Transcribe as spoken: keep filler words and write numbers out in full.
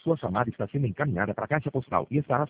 Sua chamada está sendo encaminhada para a caixa postal e estará